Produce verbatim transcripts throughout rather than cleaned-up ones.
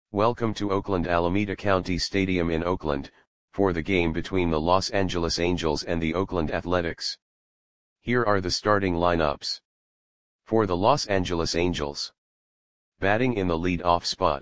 Welcome to Oakland Alameda County Stadium in Oakland, for the game between the Los Angeles Angels and the Oakland Athletics. Here are the starting lineups. For the Los Angeles Angels. Batting in the lead-off spot.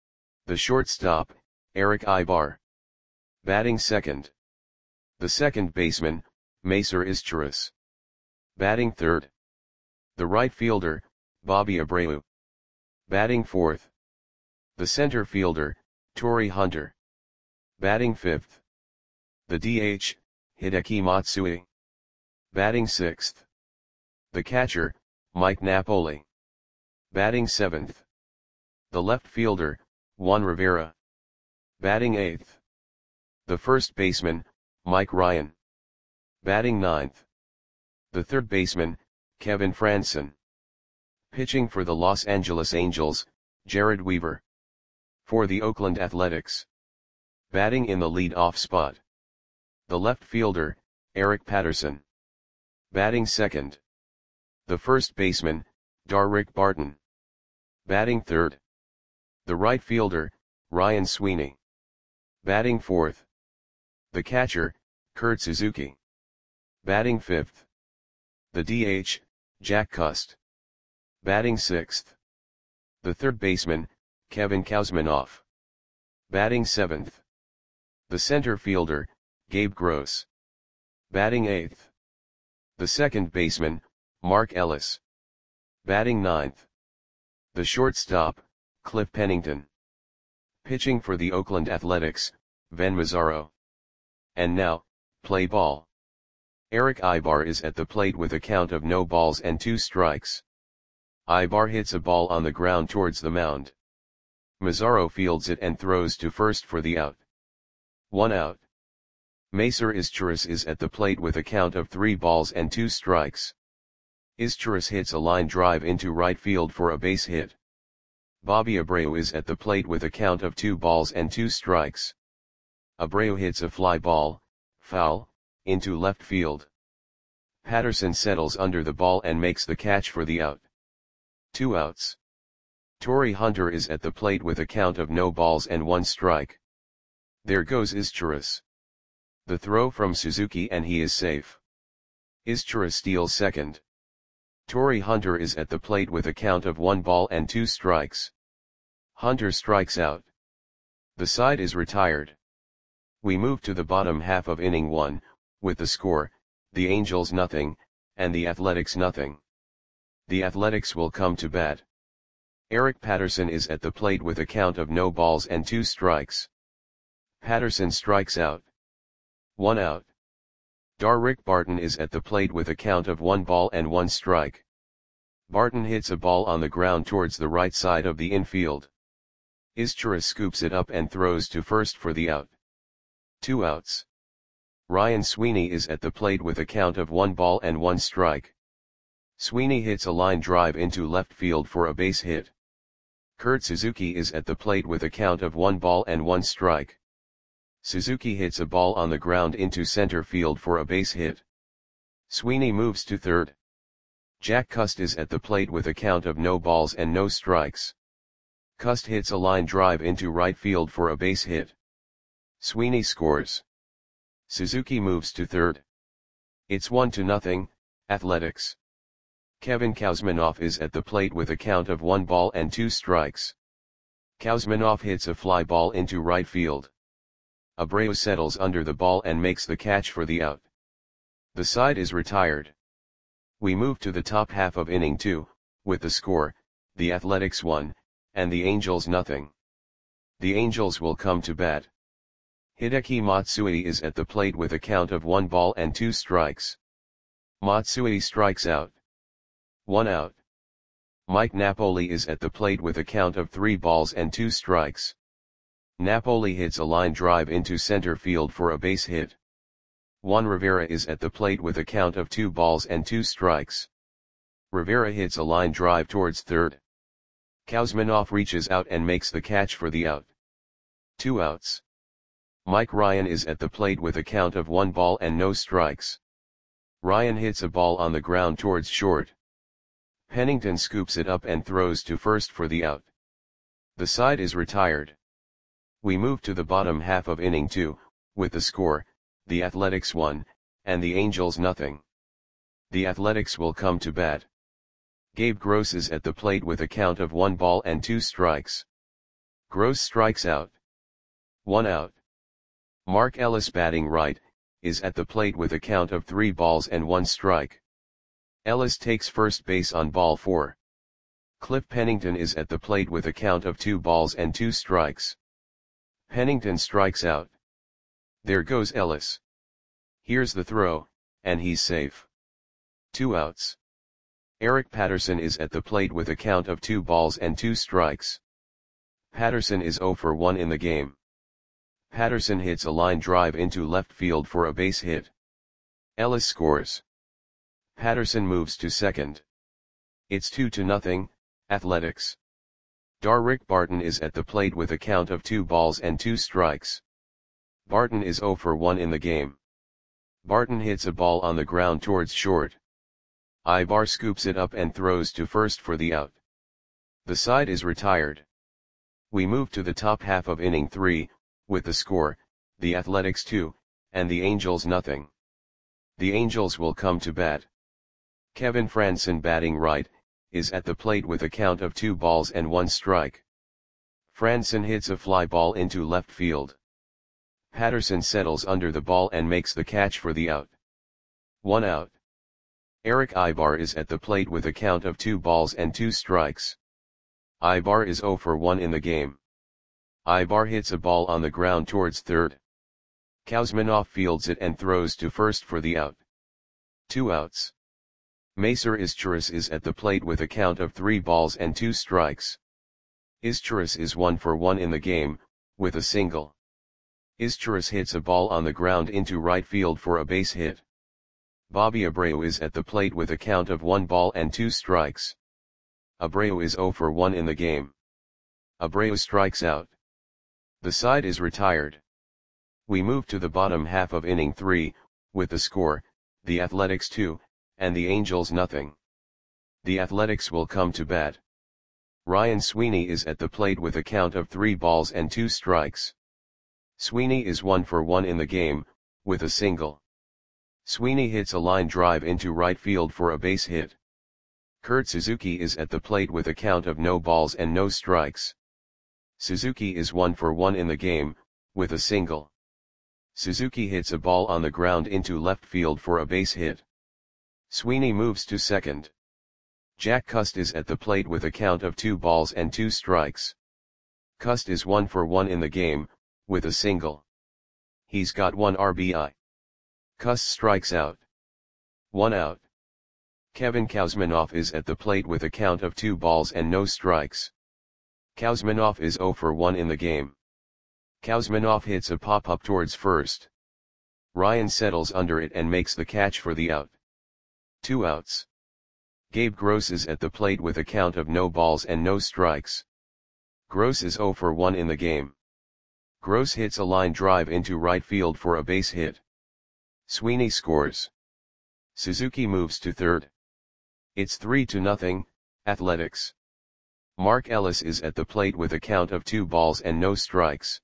The shortstop, Erick Aybar. Batting second. The second baseman, Macer Izturis. Batting third. The right fielder, Bobby Abreu. Batting fourth. The center fielder, Torii Hunter. Batting fifth. The D H, Hideki Matsui. Batting sixth. The catcher, Mike Napoli. Batting seventh. The left fielder, Juan Rivera. Batting eighth. The first baseman, Mike Ryan. Batting ninth. The third baseman, Kevin Frandsen. Pitching for the Los Angeles Angels, Jered Weaver. For the Oakland Athletics. Batting in the lead-off spot. The left fielder, Eric Patterson. Batting second. The first baseman, Darrick Barton. Batting third. The right fielder, Ryan Sweeney. Batting fourth. The catcher, Kurt Suzuki. Batting fifth. The D H, Jack Cust. Batting sixth. The third baseman, Kevin Kouzmanoff. Batting seventh. The center fielder, Gabe Gross. Batting eighth. The second baseman, Mark Ellis. Batting ninth. The shortstop, Cliff Pennington. Pitching for the Oakland Athletics, Ven Mazzaro. And now, play ball. Erick Aybar is at the plate with a count of no balls and two strikes. Aybar hits a ball on the ground towards the mound. Mazzaro fields it and throws to first for the out. One out. Macer Izturis is at the plate with a count of three balls and two strikes. Izturis hits a line drive into right field for a base hit. Bobby Abreu is at the plate with a count of two balls and two strikes. Abreu hits a fly ball, foul, into left field. Patterson settles under the ball and makes the catch for the out. Two outs. Torii Hunter is at the plate with a count of no balls and one strike. There goes Izturis. The throw from Suzuki and he is safe. Izturis steals second. Torii Hunter is at the plate with a count of one ball and two strikes. Hunter strikes out. The side is retired. We move to the bottom half of inning one, with the score, the Angels nothing, and the Athletics nothing. The Athletics will come to bat. Eric Patterson is at the plate with a count of no balls and two strikes. Patterson strikes out. One out. Darrick Barton is at the plate with a count of one ball and one strike. Barton hits a ball on the ground towards the right side of the infield. Izturis scoops it up and throws to first for the out. Two outs. Ryan Sweeney is at the plate with a count of one ball and one strike. Sweeney hits a line drive into left field for a base hit. Kurt Suzuki is at the plate with a count of one ball and one strike. Suzuki hits a ball on the ground into center field for a base hit. Sweeney moves to third. Jack Cust is at the plate with a count of no balls and no strikes. Cust hits a line drive into right field for a base hit. Sweeney scores. Suzuki moves to third. It's one to nothing, Athletics. Kevin Kouzmanoff is at the plate with a count of one ball and two strikes. Kouzmanoff hits a fly ball into right field. Abreu settles under the ball and makes the catch for the out. The side is retired. We move to the top half of inning two, with the score, the Athletics one, and the Angels nothing. The Angels will come to bat. Hideki Matsui is at the plate with a count of one ball and two strikes. Matsui strikes out. One out. Mike Napoli is at the plate with a count of three balls and two strikes. Napoli hits a line drive into center field for a base hit. Juan Rivera is at the plate with a count of two balls and two strikes. Rivera hits a line drive towards third. Kouzmanoff reaches out and makes the catch for the out. Two outs. Mike Ryan is at the plate with a count of one ball and no strikes. Ryan hits a ball on the ground towards short. Pennington scoops it up and throws to first for the out. The side is retired. We move to the bottom half of inning two, with the score, the Athletics one, and the Angels nothing. The Athletics will come to bat. Gabe Gross is at the plate with a count of one ball and two strikes. Gross strikes out. One out. Mark Ellis, batting right, is at the plate with a count of three balls and one strike. Ellis takes first base on ball four. Cliff Pennington is at the plate with a count of two balls and two strikes. Pennington strikes out. There goes Ellis. Here's the throw, and he's safe. Two outs. Eric Patterson is at the plate with a count of two balls and two strikes. Patterson is oh for one in the game. Patterson hits a line drive into left field for a base hit. Ellis scores. Patterson moves to second. It's two to nothing, Athletics. Darrick Barton is at the plate with a count of two balls and two strikes. Barton is oh for one in the game. Barton hits a ball on the ground towards short. Ibar scoops it up and throws to first for the out. The side is retired. We move to the top half of inning three, with the score, the Athletics two, and the Angels nothing. The Angels will come to bat. Kevin Frandsen, batting right, is at the plate with a count of two balls and one strike. Frandsen hits a fly ball into left field. Patterson settles under the ball and makes the catch for the out. One out. Eric Ibar is at the plate with a count of two balls and two strikes. Ibar is oh for one in the game. Ibar hits a ball on the ground towards third. Kuzminoff fields it and throws to first for the out. Two outs. Macer Izturis is at the plate with a count of three balls and two strikes. Izturis is one for one in the game, with a single. Izturis hits a ball on the ground into right field for a base hit. Bobby Abreu is at the plate with a count of one ball and two strikes. Abreu is oh for one in the game. Abreu strikes out. The side is retired. We move to the bottom half of inning three, with the score, the Athletics two, and the Angels nothing. The Athletics will come to bat. Ryan Sweeney is at the plate with a count of three balls and two strikes. Sweeney is one for one in the game, with a single. Sweeney hits a line drive into right field for a base hit. Kurt Suzuki is at the plate with a count of no balls and no strikes. Suzuki is one for one in the game, with a single. Suzuki hits a ball on the ground into left field for a base hit. Sweeney moves to second. Jack Cust is at the plate with a count of two balls and two strikes. Cust is one for one in the game, with a single. He's got one R B I. Cust strikes out. One out. Kevin Kuzminoff is at the plate with a count of two balls and no strikes. Kuzminoff is oh for one in the game. Kuzminoff hits a pop-up towards first. Ryan settles under it and makes the catch for the out. Two outs. Gabe Gross is at the plate with a count of no balls and no strikes. Gross is oh for one in the game. Gross hits a line drive into right field for a base hit. Sweeney scores. Suzuki moves to third. It's three to nothing, Athletics. Mark Ellis is at the plate with a count of two balls and no strikes.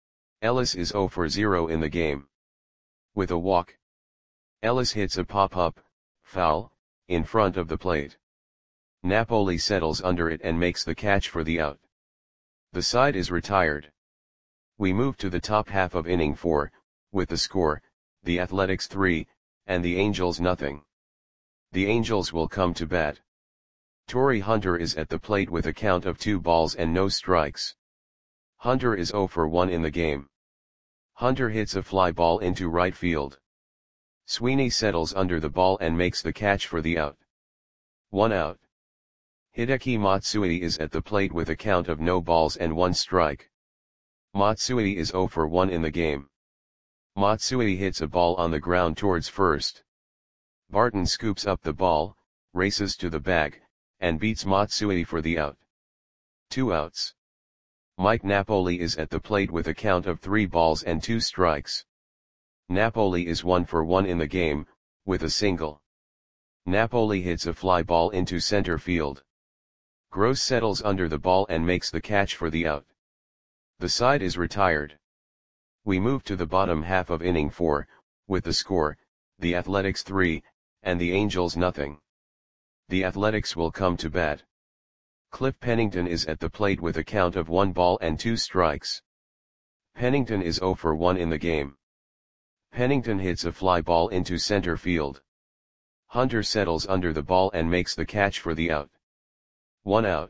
Ellis is oh for zero in the game. With a walk. Ellis hits a pop-up, foul, in front of the plate. Napoli settles under it and makes the catch for the out. The side is retired. We move to the top half of inning four, with the score, the Athletics three, and the Angels nothing. The Angels will come to bat. Torrey Hunter is at the plate with a count of two balls and no strikes. Hunter is oh for one in the game. Hunter hits a fly ball into right field. Sweeney settles under the ball and makes the catch for the out. One out. Hideki Matsui is at the plate with a count of no balls and one strike. Matsui is oh for one in the game. Matsui hits a ball on the ground towards first. Barton scoops up the ball, races to the bag, and beats Matsui for the out. Two outs. Mike Napoli is at the plate with a count of three balls and two strikes. Napoli is one for one in the game, with a single. Napoli hits a fly ball into center field. Gross settles under the ball and makes the catch for the out. The side is retired. We move to the bottom half of inning four, with the score, the Athletics three, and the Angels nothing. The Athletics will come to bat. Cliff Pennington is at the plate with a count of one ball and two strikes. Pennington is oh for one in the game. Pennington hits a fly ball into center field. Hunter settles under the ball and makes the catch for the out. One out.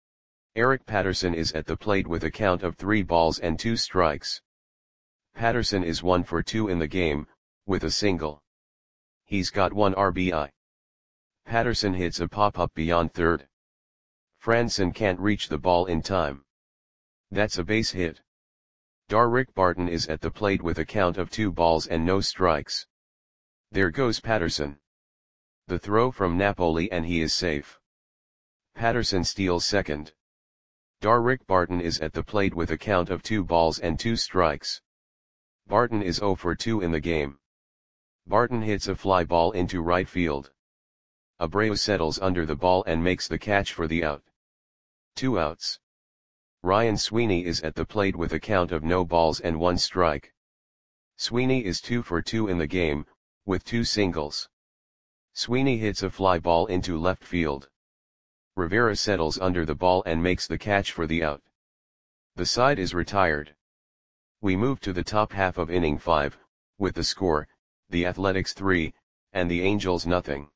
Eric Patterson is at the plate with a count of three balls and two strikes. Patterson is one for two in the game, with a single. He's got one R B I. Patterson hits a pop-up beyond third. Franson can't reach the ball in time. That's a base hit. Darrick Barton is at the plate with a count of two balls and no strikes. There goes Patterson. The throw from Napoli and he is safe. Patterson steals second. Darrick Barton is at the plate with a count of two balls and two strikes. Barton is oh for two in the game. Barton hits a fly ball into right field. Abreu settles under the ball and makes the catch for the out. Two outs. Ryan Sweeney is at the plate with a count of no balls and one strike. Sweeney is two for two in the game, with two singles. Sweeney hits a fly ball into left field. Rivera settles under the ball and makes the catch for the out. The side is retired. We move to the top half of inning five, with the score, the Athletics three, and the Angels nothing.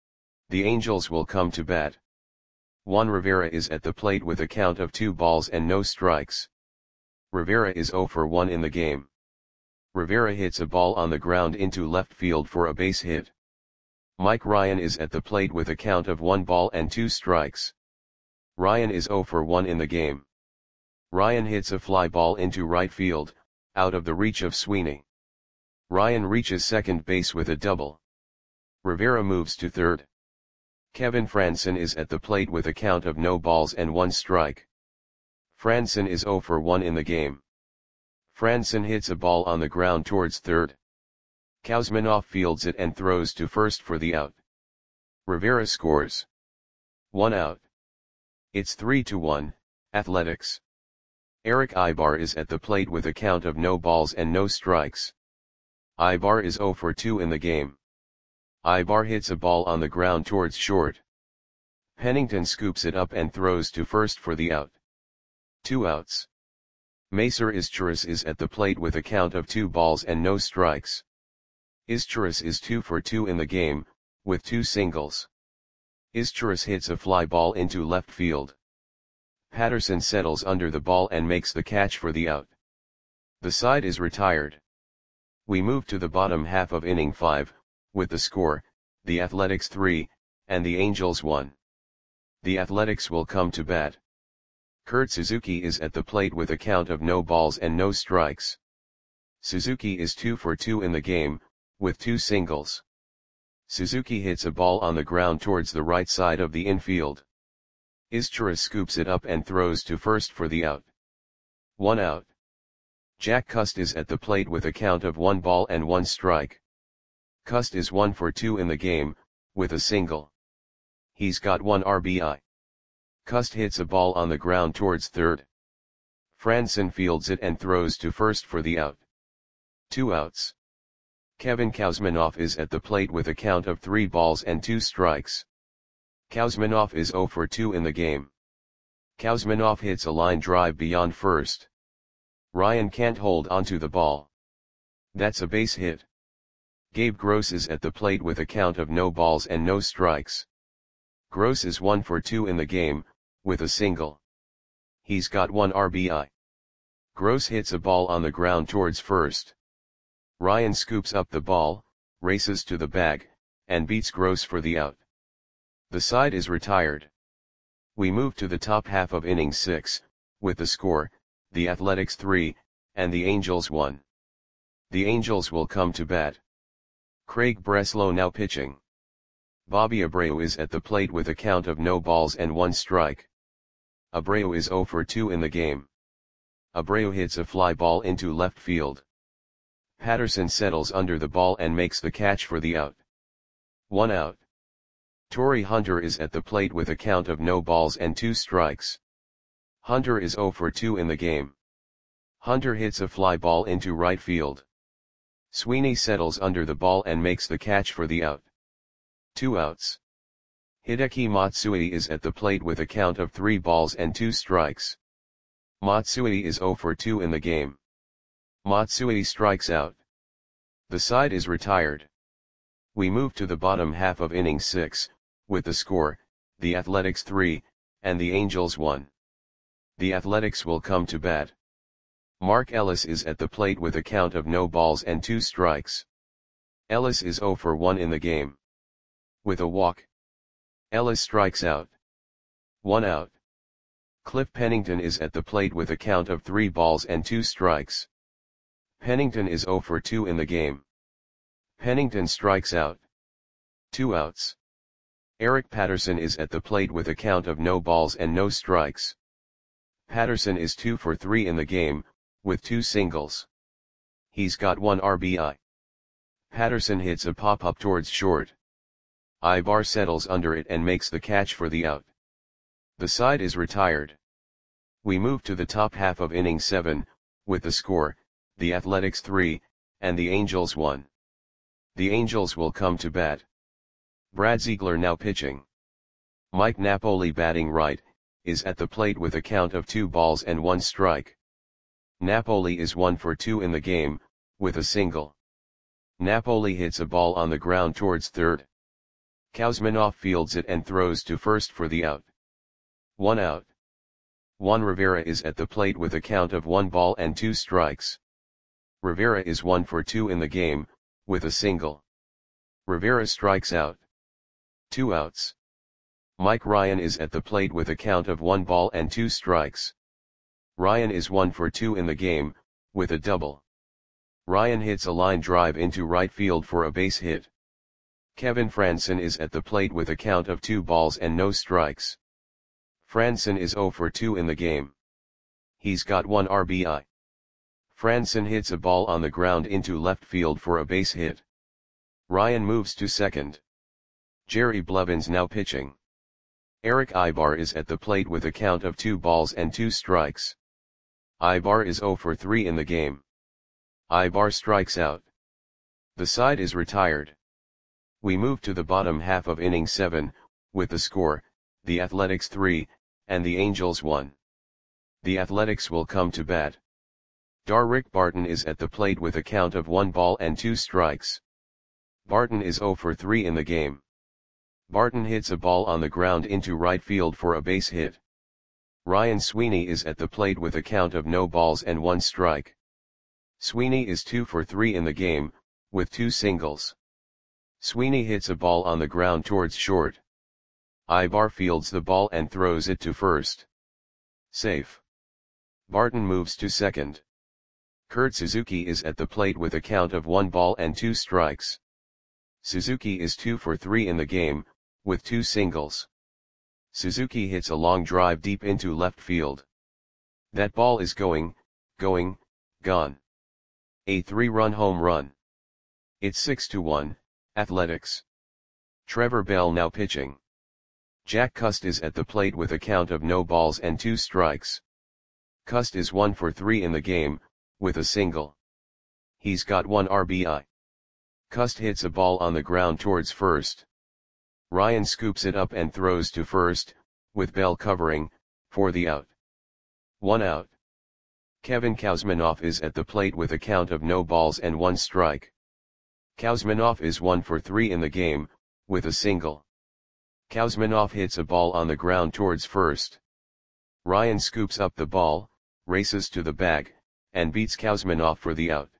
The Angels will come to bat. Juan Rivera is at the plate with a count of two balls and no strikes. Rivera is oh for one in the game. Rivera hits a ball on the ground into left field for a base hit. Mike Ryan is at the plate with a count of one ball and two strikes. Ryan is oh for one in the game. Ryan hits a fly ball into right field, out of the reach of Sweeney. Ryan reaches second base with a double. Rivera moves to third. Kevin Franson is at the plate with a count of no balls and one strike. Franson is oh for one in the game. Franson hits a ball on the ground towards third. Kuzminoff fields it and throws to first for the out. Rivera scores. One out. It's three to one, Athletics. Eric Aybar is at the plate with a count of no balls and no strikes. Aybar is oh for two in the game. Aybar hits a ball on the ground towards short. Pennington scoops it up and throws to first for the out. Two outs. Macer Izturis is at the plate with a count of two balls and no strikes. Izturis is two for two in the game, with two singles. Izturis hits a fly ball into left field. Patterson settles under the ball and makes the catch for the out. The side is retired. We move to the bottom half of inning five, with the score, the Athletics three, and the Angels one. The Athletics will come to bat. Kurt Suzuki is at the plate with a count of no balls and no strikes. Suzuki is two for two in the game, with two singles. Suzuki hits a ball on the ground towards the right side of the infield. Izturis scoops it up and throws to first for the out. One out. Jack Cust is at the plate with a count of one ball and one strike. Cust is one for two in the game, with a single. He's got one R B I. Cust hits a ball on the ground towards third. Franson fields it and throws to first for the out. Two outs. Kevin Kuzminoff is at the plate with a count of three balls and two strikes. Kuzminoff is oh for two in the game. Kuzminoff hits a line drive beyond first. Ryan can't hold onto the ball. That's a base hit. Gabe Gross is at the plate with a count of no balls and no strikes. Gross is one for two in the game, with a single. He's got one R B I. Gross hits a ball on the ground towards first. Ryan scoops up the ball, races to the bag, and beats Gross for the out. The side is retired. We move to the top half of inning six, with the score, the Athletics three, and the Angels one. The Angels will come to bat. Craig Breslow now pitching. Bobby Abreu is at the plate with a count of no balls and one strike. Abreu is oh for two in the game. Abreu hits a fly ball into left field. Patterson settles under the ball and makes the catch for the out. One out. Torii Hunter is at the plate with a count of no balls and two strikes. Hunter is zero for two in the game. Hunter hits a fly ball into right field. Sweeney settles under the ball and makes the catch for the out. Two outs. Hideki Matsui is at the plate with a count of three balls and two strikes. Matsui is zero for two in the game. Matsui strikes out. The side is retired. We move to the bottom half of inning six, with the score, the Athletics three, and the Angels one. The Athletics will come to bat. Mark Ellis is at the plate with a count of no balls and two strikes. Ellis is zero for one in the game. With a walk, Ellis strikes out. One out. Cliff Pennington is at the plate with a count of three balls and two strikes. Pennington is zero for two in the game. Pennington strikes out. Two outs. Eric Patterson is at the plate with a count of no balls and no strikes. Patterson is two for three in the game, with two singles. He's got one R B I. Patterson hits a pop-up towards short. Ibar settles under it and makes the catch for the out. The side is retired. We move to the top half of inning seven, with the score, the Athletics three, and the Angels one. The Angels will come to bat. Brad Ziegler now pitching. Mike Napoli batting right, is at the plate with a count of two balls and one strike. Napoli is one for two in the game, with a single. Napoli hits a ball on the ground towards third. Kuzminoff fields it and throws to first for the out. One out. Juan Rivera is at the plate with a count of one ball and two strikes. Rivera is one for two in the game, with a single. Rivera strikes out. Two outs. Mike Ryan is at the plate with a count of one ball and two strikes. Ryan is one for two in the game, with a double. Ryan hits a line drive into right field for a base hit. Kevin Franson is at the plate with a count of two balls and no strikes. Franson is zero for two in the game. He's got one R B I. Franson hits a ball on the ground into left field for a base hit. Ryan moves to second. Jerry Blevins now pitching. Eric Ibar is at the plate with a count of two balls and two strikes. Ibar is zero for three in the game. Ibar strikes out. The side is retired. We move to the bottom half of inning seven, with the score, the Athletics three, and the Angels one. The Athletics will come to bat. Darrick Barton is at the plate with a count of one ball and two strikes. Barton is zero for three in the game. Barton hits a ball on the ground into right field for a base hit. Ryan Sweeney is at the plate with a count of no balls and one strike. Sweeney is two for three in the game, with two singles. Sweeney hits a ball on the ground towards short. Ibar fields the ball and throws it to first. Safe. Barton moves to second. Kurt Suzuki is at the plate with a count of one ball and two strikes. Suzuki is two for three in the game, with two singles. Suzuki hits a long drive deep into left field. That ball is going, going, gone. A three-run home run. It's six to one, Athletics. Trevor Bell now pitching. Jack Cust is at the plate with a count of no balls and two strikes. Cust is one for three in the game, with a single. He's got one R B I. Cust hits a ball on the ground towards first. Ryan scoops it up and throws to first, with Bell covering, for the out. One out. Kevin Kuzminoff is at the plate with a count of no balls and one strike. Kuzminoff is one for three in the game, with a single. Kuzminoff hits a ball on the ground towards first. Ryan scoops up the ball, races to the bag, and beats Kuzminoff for the out.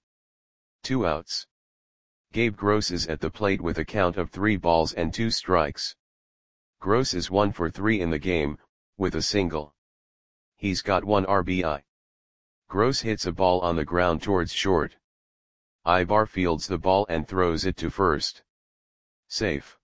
Two outs. Gabe Gross is at the plate with a count of three balls and two strikes. Gross is one for three in the game, with a single. He's got one R B I. Gross hits a ball on the ground towards short. Ibar fields the ball and throws it to first. Safe.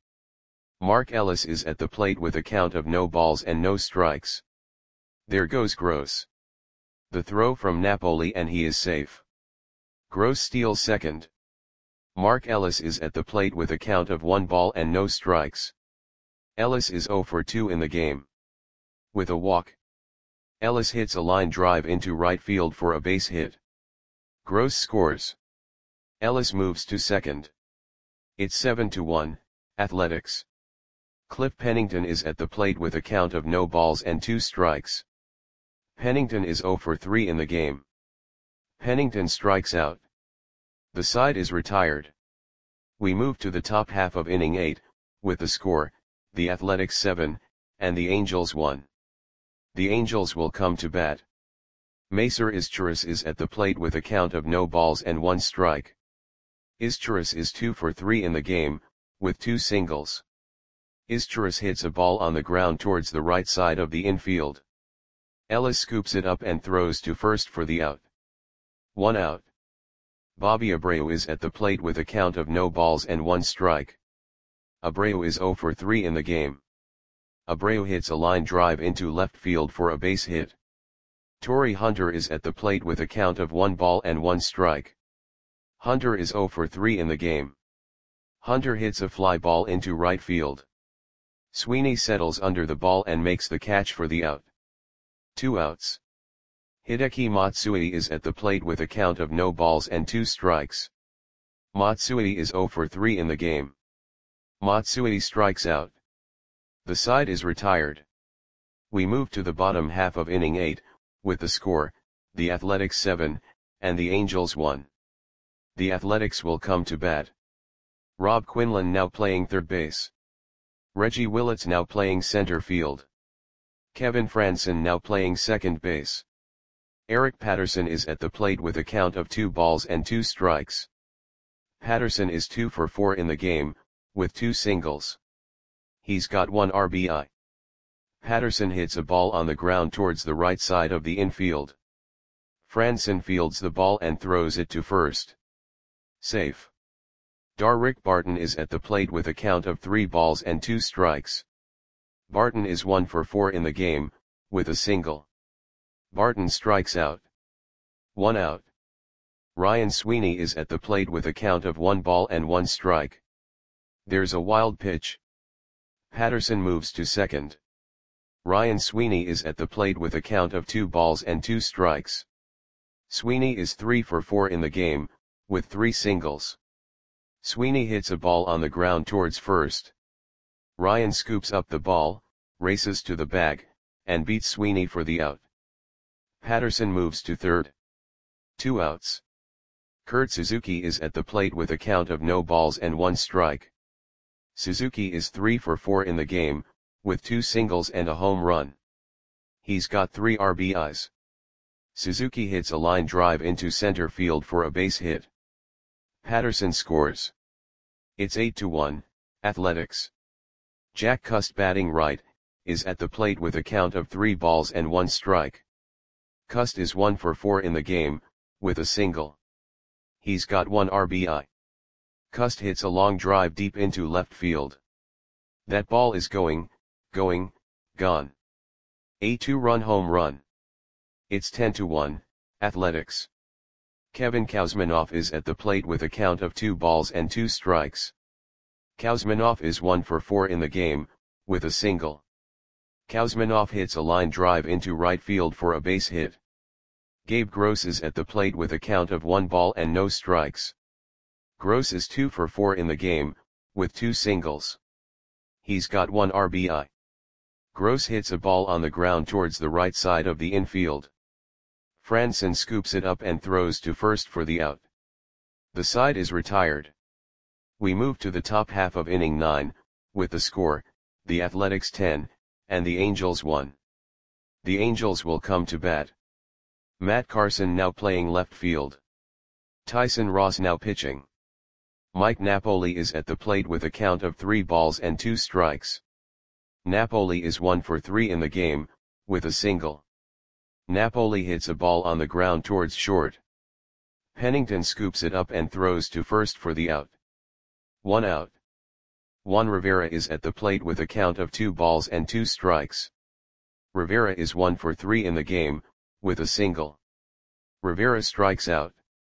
Mark Ellis is at the plate with a count of no balls and no strikes. There goes Gross. The throw from Napoli and he is safe. Gross steals second. Mark Ellis is at the plate with a count of one ball and no strikes. Ellis is zero for two in the game. With a walk, Ellis hits a line drive into right field for a base hit. Gross scores. Ellis moves to second. It's seven to one, Athletics. Cliff Pennington is at the plate with a count of no balls and two strikes. Pennington is zero for three in the game. Pennington strikes out. The side is retired. We move to the top half of inning eight, with the score, the Athletics seven, and the Angels one. The Angels will come to bat. Macer Izturis is at the plate with a count of no balls and one strike. Izturis is two for three in the game, with two singles. Izturis hits a ball on the ground towards the right side of the infield. Ellis scoops it up and throws to first for the out. One out. Bobby Abreu is at the plate with a count of no balls and one strike. Abreu is zero for three in the game. Abreu hits a line drive into left field for a base hit. Torrey Hunter is at the plate with a count of one ball and one strike. Hunter is zero for three in the game. Hunter hits a fly ball into right field. Sweeney settles under the ball and makes the catch for the out. Two outs. Hideki Matsui is at the plate with a count of no balls and two strikes. Matsui is zero for three in the game. Matsui strikes out. The side is retired. We move to the bottom half of inning eight, with the score, the Athletics seven, and the Angels one. The Athletics will come to bat. Rob Quinlan now playing third base. Reggie Willits now playing center field. Kevin Franson now playing second base. Eric Patterson is at the plate with a count of two balls and two strikes. Patterson is two for four in the game, with two singles. He's got one R B I. Patterson hits a ball on the ground towards the right side of the infield. Franson fields the ball and throws it to first. Safe. Darrick Barton is at the plate with a count of three balls and two strikes. Barton is one for four in the game, with a single. Barton strikes out. One out. Ryan Sweeney is at the plate with a count of one ball and one strike. There's a wild pitch. Patterson moves to second. Ryan Sweeney is at the plate with a count of two balls and two strikes. Sweeney is three for four in the game, with three singles. Sweeney hits a ball on the ground towards first. Ryan scoops up the ball, races to the bag, and beats Sweeney for the out. Patterson moves to third. Two outs. Kurt Suzuki is at the plate with a count of no balls and one strike. Suzuki is three for four in the game, with two singles and a home run. He's got three R B Is. Suzuki hits a line drive into center field for a base hit. Patterson scores. It's eight to one, Athletics. Jack Cust batting right, is at the plate with a count of three balls and one strike. Cust is one for four in the game, with a single. He's got one R B I. Cust hits a long drive deep into left field. That ball is going, going, gone. A two-run home run. It's ten to one, Athletics. Kevin Kouzmanoff is at the plate with a count of two balls and two strikes. Kouzmanoff is one for four in the game, with a single. Kouzmanoff hits a line drive into right field for a base hit. Gabe Gross is at the plate with a count of one ball and no strikes. Gross is two for four in the game, with two singles. He's got one R B I. Gross hits a ball on the ground towards the right side of the infield. Franson scoops it up and throws to first for the out. The side is retired. We move to the top half of inning nine, with the score, the Athletics ten, and the Angels one. The Angels will come to bat. Matt Carson now playing left field. Tyson Ross now pitching. Mike Napoli is at the plate with a count of three balls and two strikes. Napoli is one for three in the game, with a single. Napoli hits a ball on the ground towards short. Pennington scoops it up and throws to first for the out. One out. Juan Rivera is at the plate with a count of two balls and two strikes. Rivera is one for three in the game, with a single. Rivera strikes out.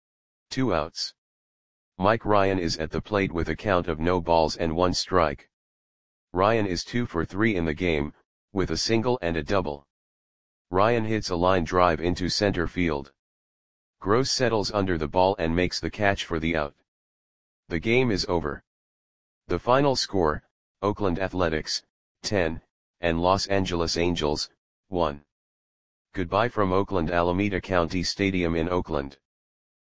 Two outs. Mike Ryan is at the plate with a count of no balls and one strike. Ryan is two for three in the game, with a single and a double. Ryan hits a line drive into center field. Gross settles under the ball and makes the catch for the out. The game is over. The final score, Oakland Athletics, ten, and Los Angeles Angels, one. Goodbye from Oakland Alameda County Stadium in Oakland.